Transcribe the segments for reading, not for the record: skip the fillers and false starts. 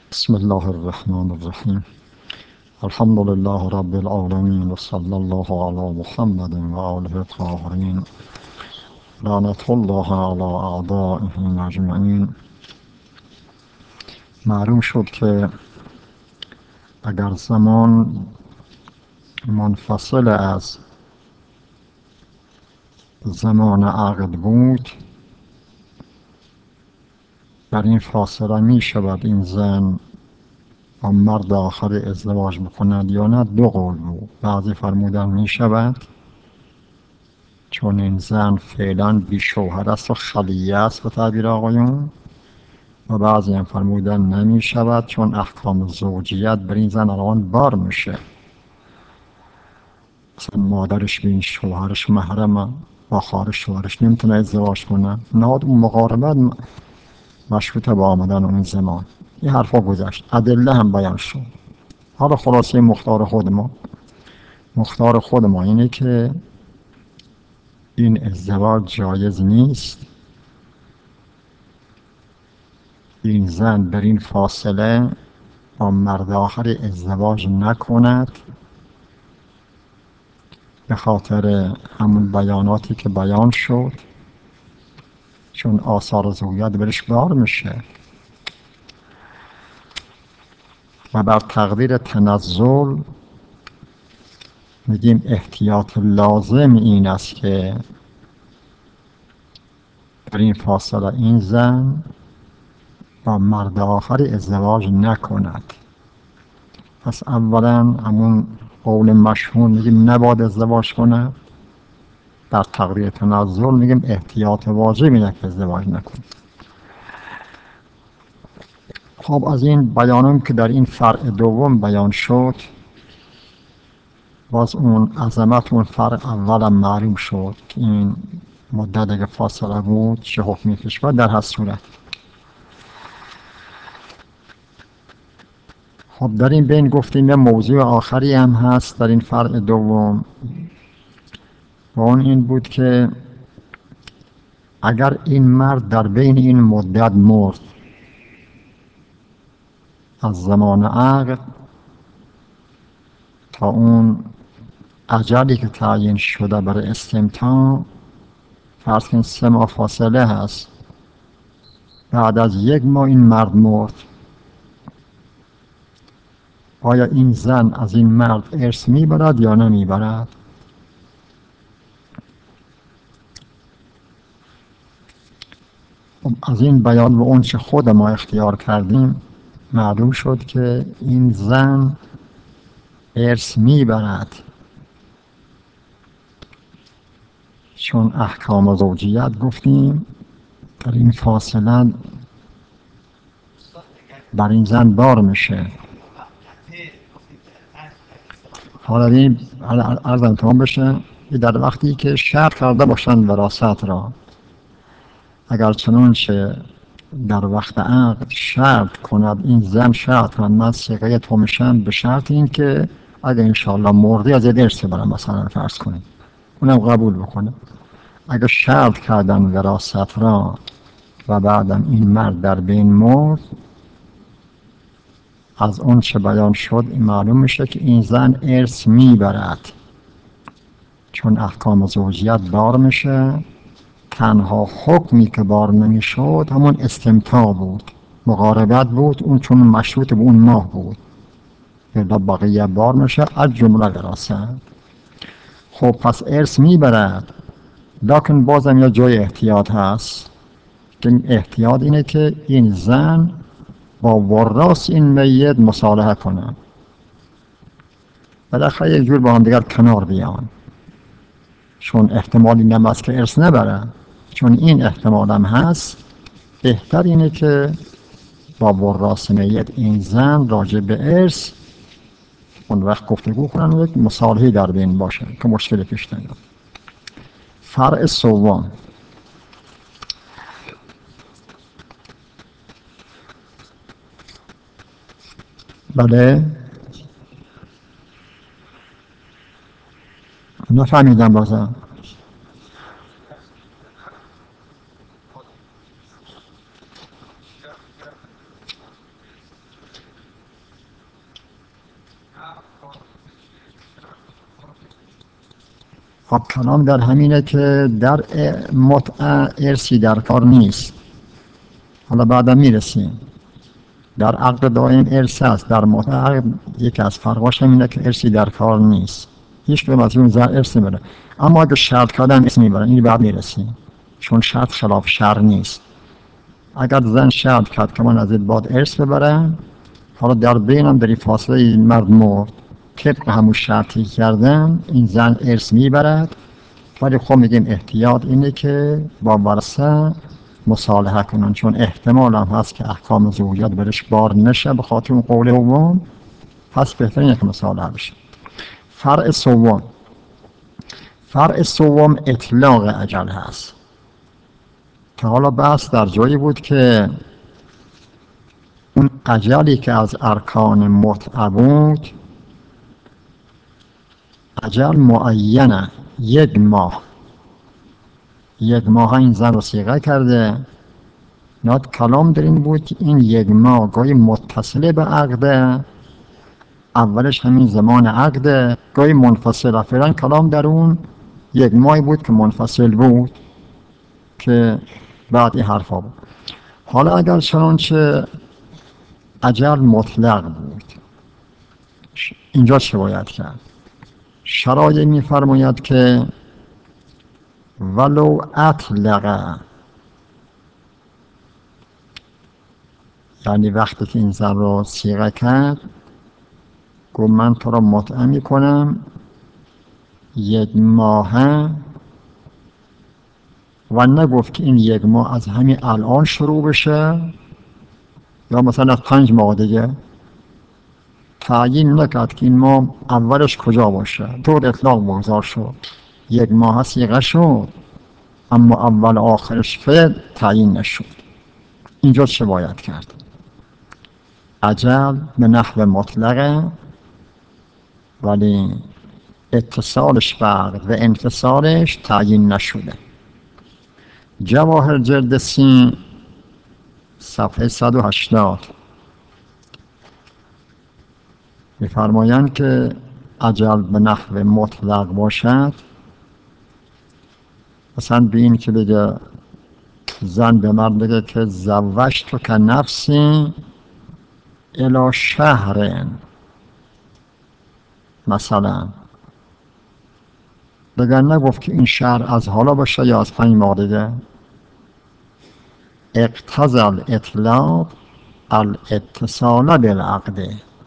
بسم الله الرحمن الرحیم. الحمد لله رب العالمین و صلی الله علی محمد و آله الطاهرین. لعنت الله علی اعدائهم اجمعین. معلوم شد که اگر زمان منفصل از زمان عقد بود، در این فاصله می شود این زن با مرد آخر ازدواج بکند یا نه. دو قول بود. بعضی فرمودن می شود چون این زن فعلا بی شوهر است و خلیه است به تعبیر آقایون، و بعضی هم فرمودن نمی شود چون احکام زوجیت بر این زن الان بار میشه. مثلا مادرش به این شوهرش محرمه، با خواهر شوهرش نمیتونه ازدواج کنه. نهاد اون مقاربت مشروطه با آمدن اون زمان. این حرفا گذشت، ادله هم بیان شد. حالا خلاصه مختار خود ما اینه که این ازدواج جایز نیست. این زن در این فاصله با مرد آخر ازدواج نکند، به خاطر همون بیاناتی که بیان شد، چون آثار زوجیت برش بار میشه. و بر تقدیر تنزل میگیم احتیاط لازم این است که در این فاصله این زن با مرد آخر ازدواج نکند. پس اولا همون قول مشهور میگیم نباید ازدواج کنه. در تقدیر تنزل میگیم احتیاط واجب اینه که ازدواج نکنه. خب از این بیانم که در این فرع دوم بیان شد، باز اون عظمت اون فرع اولم معلوم شد که این مدت اگه فاصله بود چه حکمی پیش باید در هر صورت. خب در این بین گفتیم یه موضوع آخری هم هست در این فرع دوم، و اون این بود که اگر این مرد در بین این مدت مرد، از زمان عقد تا اون اجلی که تعیین شده برای استمتاع، فرض کن 3 ماه فاصله هست، بعد از 1 ماه این مرد مرد، آیا این زن از این مرد ارث میبرد یا نمیبرد؟ از این بیان و اون چه خود ما اختیار کردیم معلوم شد که این زن ارث میبرد، چون احکام زوجیت گفتیم در این فاصله بر این زن بار میشه. حالا این عرضم تمام بشه، در وقتی که شرط کرده باشند وراثت را، اگر چنانچه در وقت عقد شرط کند، این زن شرط کند من سقه تو میشم به شرط این که اگر انشاءالله مردی از ارث برم، مثلا فرض کنیم اونم قبول بکنه. اگر شرط کردن وراثت را و بعدم این مرد در بین مرد، از اون چه بیان شد معلوم میشه که این زن ارث میبرد، چون احکام زوجیت بار میشه. تنها حکمی که بار نمیشد همون استمتاع بود، مقاربت بود، اون چون مشروط به اون ماه بود، الا بقیه بار میشه از جمله وراثت. خب پس ارث میبرد، لکن بازم یه جای احتیاط هست که احتیاط اینه که این زن با وراث این میت مصالحه کنه، بالاخره یک جور با هم دیگر کنار بیان، چون احتمالی نم است که ارث نبره. چون این احتمال هم هست، بهتر اینه که با وراث میت این زن راجع به ارث اون وقت گفتگو کنن و یک مصالحه در بین باشه که مشکل پیش نیاد. فرع سوم، بله نفهمیدم بازم. خب کلام در همینه که در متعه ارسی در کار نیست. حالا بعدا میرسیم. در عقد دائم ارث هست، در متعه یکی از فرقاش همینه که ارثی در کار نیست. هیچ کدوم از اون زن ارث نمیبره، اما اگه شرط کردن ارث میبرن. این بعد میرسیم، چون شرط خلاف شرع نیست. اگر زن شرط کرد که من از این بعد ارث ببرم، حالا در بینم در این فاصله این مرد مرد، طبق همون شرطی کردن این زن ارث میبرد. ولی خب میگیم احتیاط اینه که با ورثه مصالحه کنن، چون احتمال هم هست که احکام زوجیت برش بار نشه به خاطر اون قول دوم، پس بهترینه که مصالحه بشه. فرع سوم اطلاق اجل هست که حالا بحث در جایی بود که اون اجلی که از ارکان متعه بود اجل معینه، یک ماه این زن رو صیغه کرده. ناد کلام در این بود که این یک ماه گاهی متصله به عقده، اولش همین زمان عقده، گاهی منفصله. فعلا کلام در اون یک ماهی بود که منفصل بود که بعد این حرفا بود. حالا اگر چنانچه اجل مطلق بود، اینجا چه باید کرد؟ شرایع می‌فرماید که ولو اطلق، یعنی وقتی که این زن رو صیغه کرد گفت من تو را متعه میکنم یک ماهه، و نگفت که این یک ماه از همین الان شروع بشه یا مثلا از 5 ماه دیگه، تعیین نکرد که این ماه اولش کجا باشه، طور اطلاق بگذار شد. یک ماه صیغه شد اما اول آخرش فعل تعیین نشد. اینجا چه باید کرد؟ اجل به نحو مطلقه، ولی اتصالش فرق و انفصالش تعیین نشده. جواهر جلد 30 صفحه 180 می‌فرمایند که اجل به نحو مطلق باشد، مثلا به این که بگه زن به مرد بگه که زوجتک نفسی الی شهر، مثلا بگه نگفت که این شهر از حالا باشه یا از 5 ماه دیگه. اقتضى الاطلاق الاتصال بالعقد.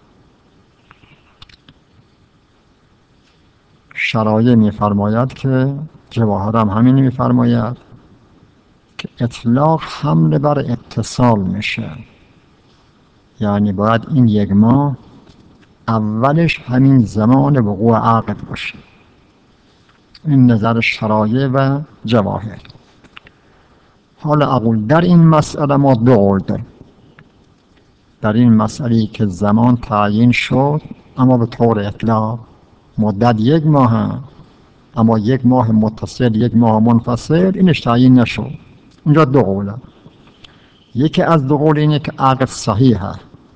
شرایع می‌فرماید که جواهر هم همین می‌فرماید که اطلاق حمل بر اتصال میشه، یعنی باید این یک ماه اولش همین زمان وقوع عقد باشه. این نظر شرایع و جواهر. حالا اقول در این مسئله ما دو قول داریم. در این مسئله که زمان تعیین شد اما به طور اطلاق، مدت یک ماه، اما یک ماه متصل یک ماه منفصل اینش تعیین نشد. اینجا دو قوله. یکی از دو قول اینه که عقد صحیحه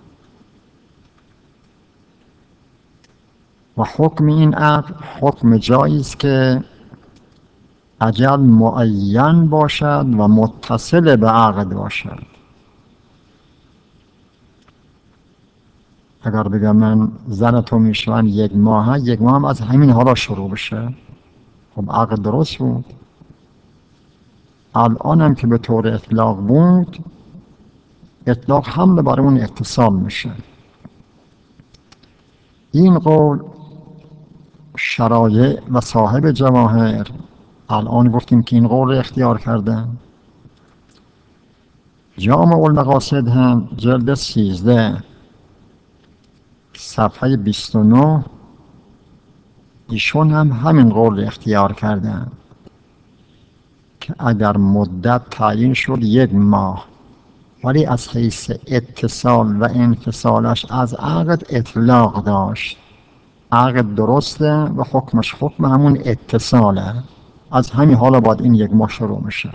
و حکم این عقد حکم جاییست که اجل معین باشد و متصل به عقد باشد. اگر بگم من زن تو میشوم یک ماه هم از همین حالا شروع بشه، خب عقد درست بود. الان هم که به طور اطلاق بود، اطلاق حمل بر اون اتصال میشه. این قول شرایع و صاحب جواهر الان گفتیم که این قول رو اختیار کردن. جامع المقاصد هم جلد 13 صفحه 29 ایشون هم همین قول رو اختیار کردن که اگر مدت تعیین شد یک ماه، ولی از حیث اتصال و انفصالش از عقد اطلاق داشت، عقد درسته و حکمش حکم همون اتصاله، از همین حالا باید این یک ماه شروع میشه.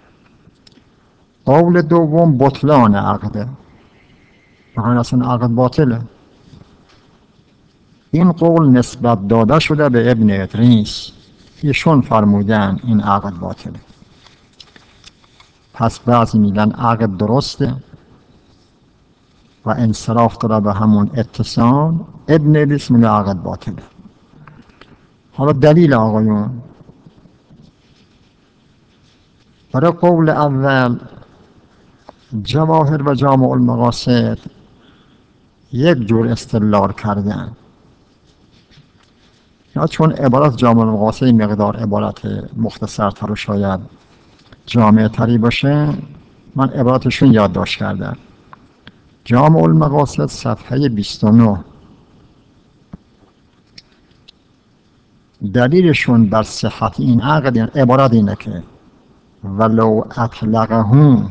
قول دوم بطلان عقده، یعنی اصلا عقد باطله. این قول نسبت داده شده به ابن ادریس ایشون فرمودن این عقد باطله. پس بعضی میگن عقد درسته و انصراف داره به همون اتصال. ابن ادریس میگه عقد باطله. حالا دلیل آقایون برای قول اول جواهر و جامع المقاصد یک جور استدلال کردن، یا چون عبارت جامع المقاصد مقدار عبارت مختصرتر و شاید جامع تری باشه من عبارتشون یادداشت کردم. جامع المقاصد صفحه 29 دلیلشون بر صحت این عقد عبارت اینه که ولو اطلقه،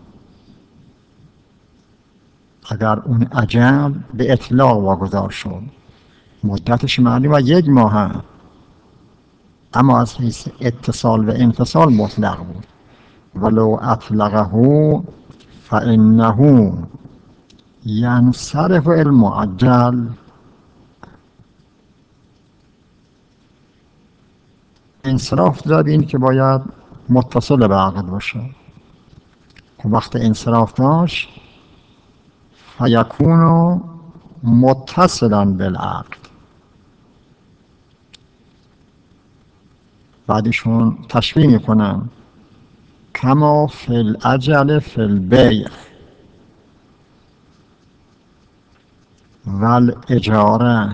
اگر اون اجل به اطلاق واگذار شد مدتش معلوم و 1 ماه، اما از حیث اتصال و انفصال مطلق بود. ولو اطلقه فانه ینصرف المعجل، انصراف داد این که باید متصل به عقد باشه. وقت انصراف داشت فیکون متصلا بالعقد. بعدشون تشبیه میکنن کما فی الاجل فی البیع و الاجاره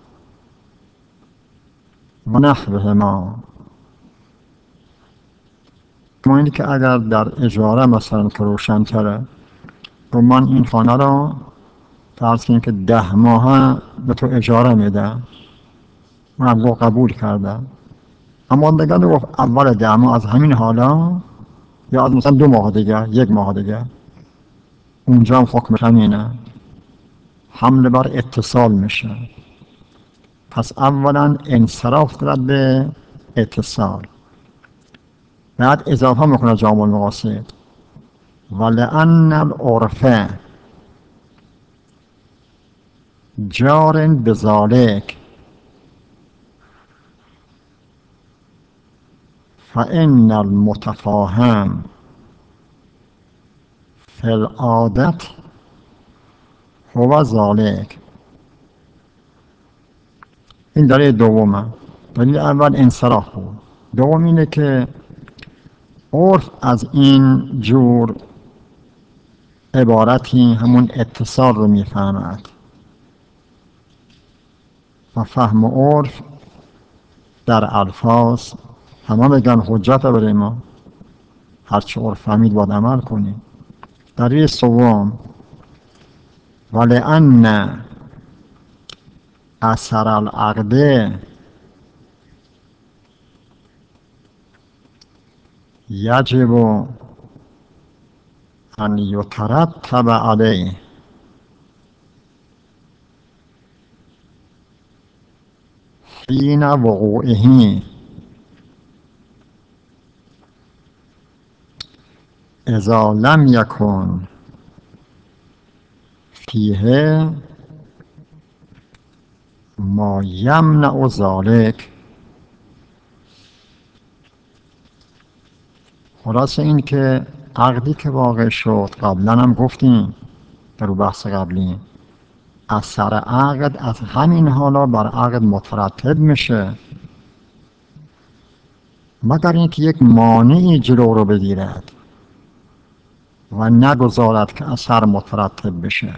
و نحوهما. ما اینی که اگر در اجاره مثلا که روشن تره و من این خانه را فرض کنیم که 10 ماه به تو اجاره میده، من قبول کردم، اما دیگه گفت اول 10 ماه از همین حالا یا از مثلا 2 ماه دیگه 1 ماه دیگه، اونجا هم حکمش همینه، حمله بر اتصال میشه. پس اولا انصراف دارد به اتصال. بعد اضافه میکنه جامع المقاصد ولأن العرف جار بذلك فإن المتفاهم في العادة هو ذلك. این دلیل دومه. دلیل اول انصراف بود. دوم اینه که عرف از این جور عبارتی همون اتصال رو میفهمد و فهم عرف در الفاظ همه بگن حجت برای ما، هرچه عرف فهمید باید عمل کنیم. دلیل سوم ولأن اثر العقد یجب ان یترتب علیه حین وقوعه اذا لم یکن فیه ما یمنع ذلک. خلاصه این که عقدی که واقع شد قبلا هم گفتیم در بحث قبلی اثر عقد از همین حالا بر عقد مترتب میشه مگر اینکه یک مانعی جلو رو بگیرد و نگذارد که اثر مترتب بشه.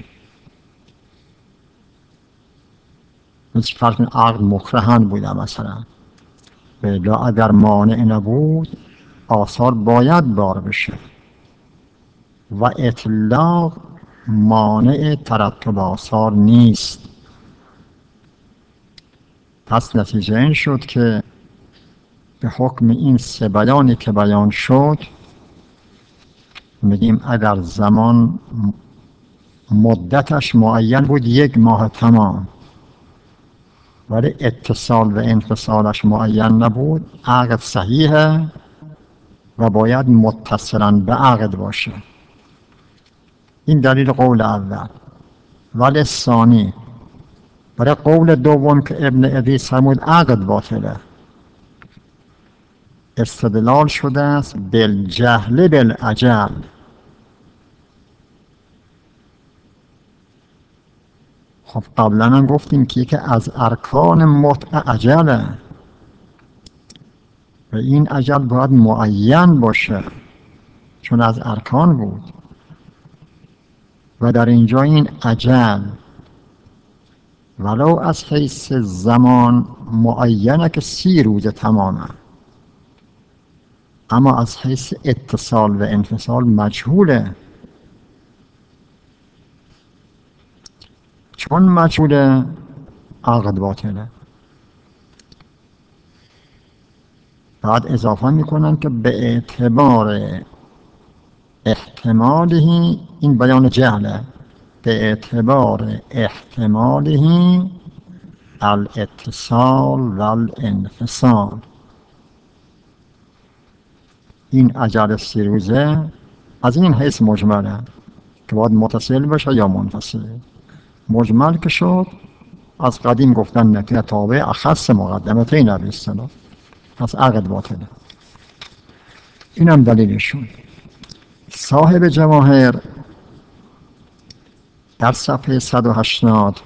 مثل فرض عقد مکرهن بوده مثلا، بلا اگر مانع نبود آثار باید بار بشه و اطلاق مانع ترتب آثار نیست. پس نتیجه این شد که به حکم این 3 بیانی که بیان شد میگیم اگر زمان مدتش معین بود 1 ماه تمام ولی اتصال و انفصالش معین نبود عقد صحیحه و باید متصلا به عقد باشه. این دلیل قول اول. ولی ثانی برای قول دوم که ابن ادریس فرمود عقد باطله، استدلال شده است بالجهل بالاجل. خب قبلا هم گفتیم که یکی از ارکان متع عجله و این اجل باید معین باشه چون از ارکان بود و در اینجا این اجل ولو از حیث زمان معینه که 30 روز تمامه، اما از حیث اتصال و انفصال مجهوله. چون مجهوله عقد باطله. بعد اضافه میکنن که به اعتبار احتماله، این بیان جهله، به اعتبار احتماله الاتصال و الانفصال. این اجل 30 روزه از این حیث مجمله که باید متصل بشه یا منفصل. مجمل که شد از قدیم گفتن نکته تابع اخص مقدمتین به اصطلاح، پس عقد باطله. اینم دلیلشون. صاحب جواهر در صفحه 180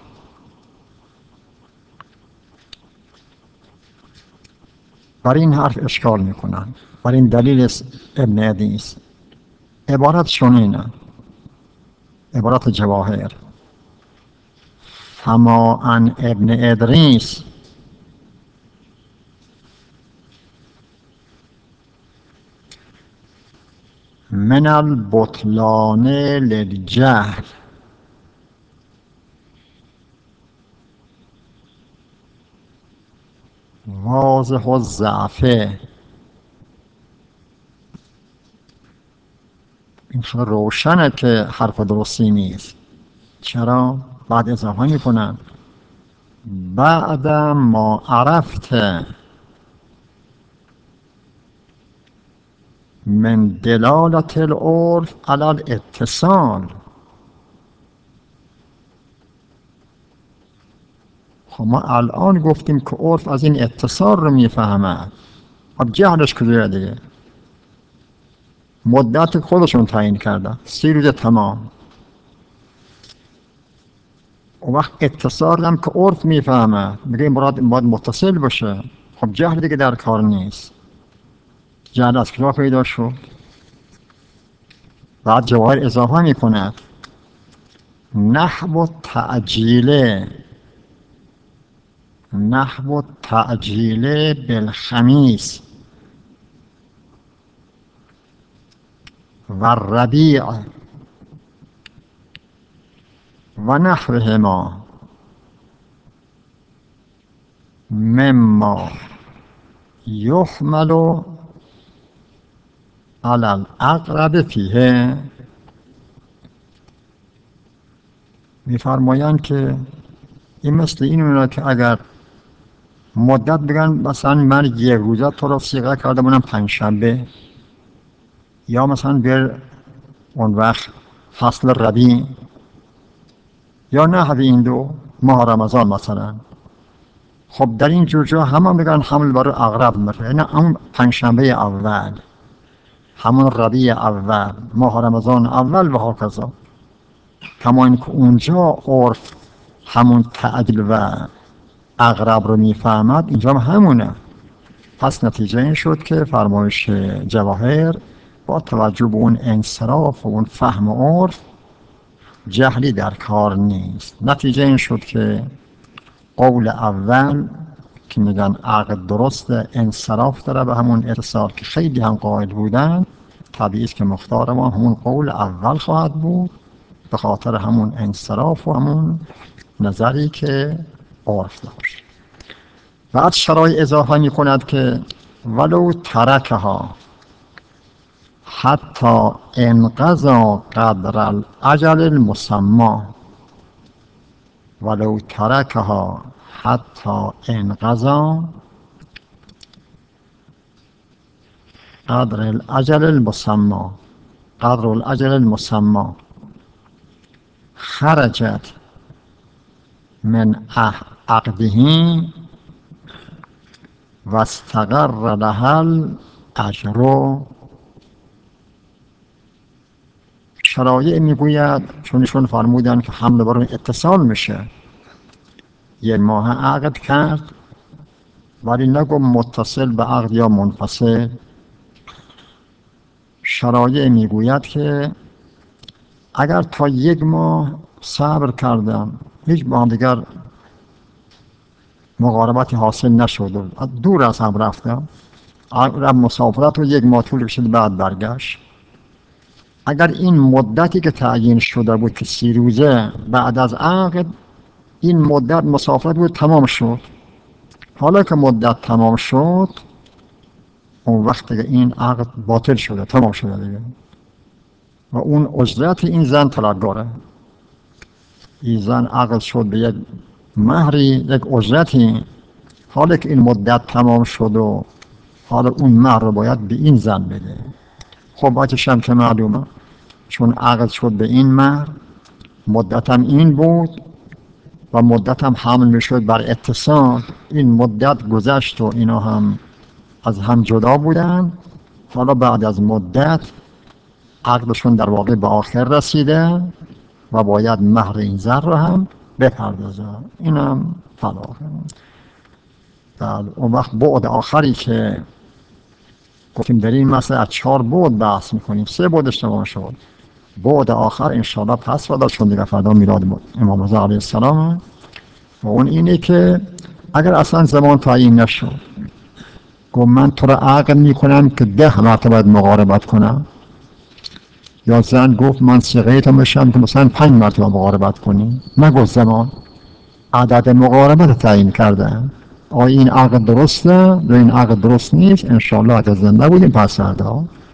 بر این حرف اشکال میکنن، بر این دلیل ابن ادریس. عبارت شنینه، عبارت جواهر: فما عن ابن ادریس من البطلان للجهل واضح الضعف. این روشنه که حرف درستی نیست. چرا؟ بعد اضافه میکنن بعد ما عرفت من دلالت العرف علی الاتصال. خب ما الان گفتیم که عرف از این اتصال رو میفهمه. خب جهلش کجاست دیگه؟ مدت خودشون تعیین کرده 30 روز تمام. اون وقت اتصال هم که عرف میفهمه میگه این باید متصل باشه. خب جهل دیگه در کار نیست. جهل از کجا پیدا شد؟ بعد جواهر اضافه میکنه نحو تعجیل بالخمیس و الربیع و نحوهما مما یحمل علی الاقرب فیه. میفرمایند که این مثل این که اگر مدت بگن مثلا من 1 روزه تو رو صیغه کرده بودم 5 شنبه، یا مثلا بر اون وقت فصل ربیع، یا نحو این دو ماه رمضان مثلا. خب در این جور جا همه میگن حمل برای اقرب میشه، یعنی اون 5 شنبه اول، همون ربیع اول، ماه رمضان اول و هکذا. کما اینکه اونجا عرف همون تعدیل و اقرب رو میفهمد، اینجا همونه. پس نتیجه این شد که فرمایش جواهر با توجه به اون انصراف و اون فهم و عرف جهلی در کار نیست. نتیجه این شد که قول اول که میگن عقد درست انصراف داره به همون اتصال که خیلی هم قائل بودن، طبیعی است که مختار ما همون قول اول خواهد بود به خاطر همون انصراف و همون نظری که عرف داشت. بعد شرایع اضافه می کند که ولو ترکها حتی انقضا قدر الاجل المسمى، ولو ترکها حتی انقضا قدر الاجل المسمى، قدر الاجل المسمى خرجت من عقده و استقر لها اجر رو شرایع میگوید، چون فرمودن که حمل بر اتصال میشه، 1 ماه عقد کرد ولی نگو متصل به عقد یا منفصل. شرایع میگوید که اگر تا 1 ماه صبر کردم، هیچ با هم دیگر مقاربتی حاصل نشد، دور از هم رفتم، مسافرت رو 1 ماه طول کشید بعد برگشت، اگر این مدتی که تعیین شده بود که 30 روزه بعد از عقد، این مدت مسافرت بود تمام شد، حالا که مدت تمام شد اون وقت که این عقد باطل شده، تمام شده دیگه، و اون اجرت این زن طلبگاره. این زن عقد شد به یک مهری، یک اجرتی، حالا که این مدت تمام شد و حالا اون مهر رو باید به این زن بده. خب بچه‌ش هم که معلومه، چون عقد شد به این مهر، مدتم این بود و مدتم حمل میشد بر اتصال، این مدت گذشت و اینا هم از هم جدا بودن، حالا بعد از مدت عقدشون در واقع به آخر رسیده و باید مهر این زن رو هم بپردازه، اینم طلاقه. اون وقت بعد آخری که گفتیم در این مسئله از 4 بعد بحث میکنیم، 3 بعدش تمام شد، بعد آخر انشاءالله پس فردا، چون دیگه فردا میلاد امام رضا علیه السلام، و اون اینه که اگر اصلا زمان تعیین نشد، گفت من تو را عقد میکنم که 10 مرتبه مقاربت کنم، یا زن گفت من صیغه تو میشم که مثلا 5 مرتبه مقاربت کنی، نگفت زمان، عدد مقاربت تعیین کرده. آیا این عقد درسته یا این عقد درست نیست؟ انشاءالله اگر زنده بودیم پس فردا